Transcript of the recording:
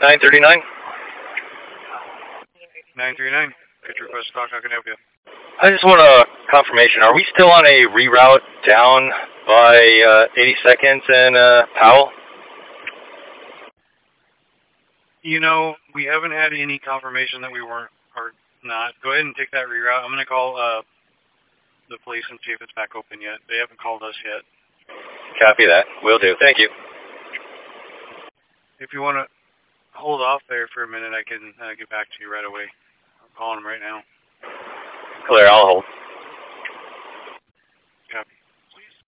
939. 939. Could you request talk? How can I help you? I just want a confirmation. Are we still on a reroute down by 82nd and Powell? You know, we haven't had any confirmation that we weren't or not. Go ahead and take that reroute. I'm going to call the police and see if it's back open yet. They haven't called us yet. Copy that. Will do. Thank you. If you want to hold off there for a minute, I can get back to you right away. I'm calling them right now. Clear. I'll hold.